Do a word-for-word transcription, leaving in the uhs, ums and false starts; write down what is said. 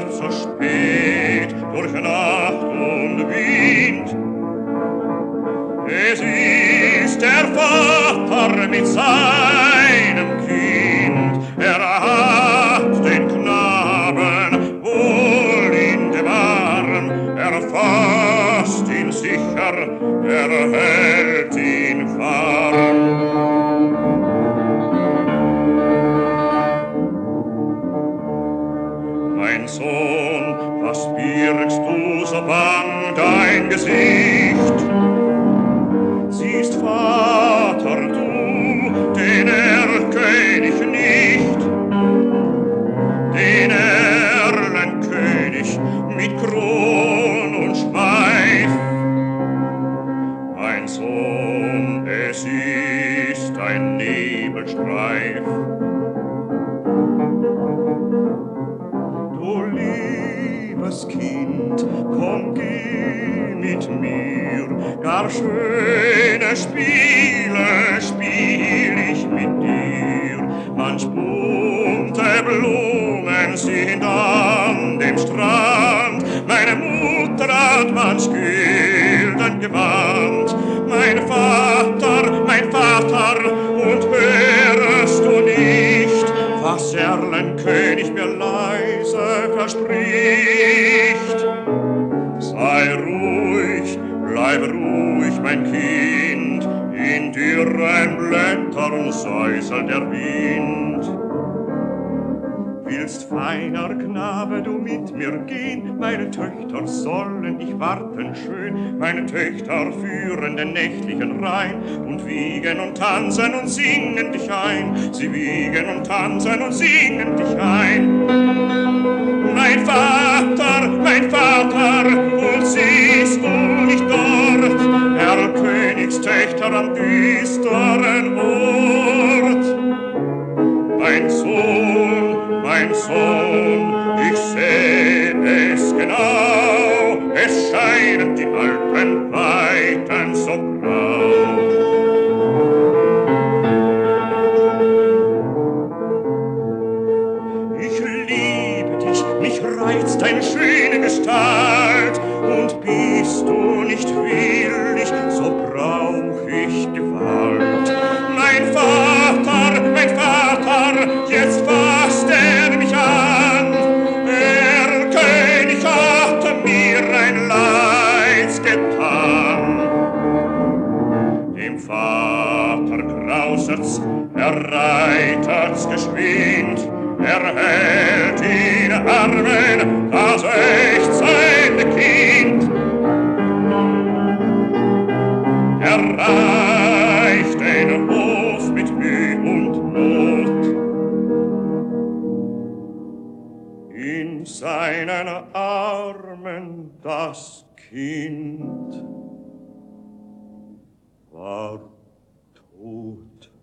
wird so spät durch Nacht und Wind. Es ist der Vater mit seinem Kind, er hat den Knaben wohl in dem Arm, er fasst ihn sicher, er hält ihn warm. Mein Sohn, was birgst du so bang dein Gesicht? Siehst Vater du den Erlkönig nicht, den Erlenkönig mit Kron und Schweif? Mein Sohn, es ist ein Nebelstreif. Du liebes Kind, komm, geh mit mir, gar schöne Spiele spiel ich mit dir. Manch bunte Blumen sind an dem Strand, meine Mutter hat manch gülden Gewand. Mein Vater, mein Vater, und hörst du nicht, was Erlenkönig mir leise verspricht? Sei ruhig, bleib ruhig, mein Kind, in dürren Blättern säuselt der Wind. Willst, feiner Knabe, du mit mir gehen? Meine Töchter sollen dich warten schön, meine Töchter führen den nächtlichen Rhein und wiegen und tanzen und singen dich ein, sie wiegen und tanzen und singen dich ein. Mein Vater, mein Vater, und siehst du nicht dort Erlkönigstöchter am düsteren Ort? Mein Sohn, mein Sohn, ich seh es genau, es scheinen die alten Weiten so grau. Ich liebe dich, mich reizt deine schöne Gestalt, und bist du nicht willig, so brauch ich Gewalt. Mein Vater, mein Vater, jetzt fasst er mich an, Erlkönig hat mir ein Leids getan. Dem Vater grausert's, er reitet's geschwind, er hält in Armen das ächzende Kind. Er reicht den Hof mit Mühe und Not. In seinen Armen das Kind war tot.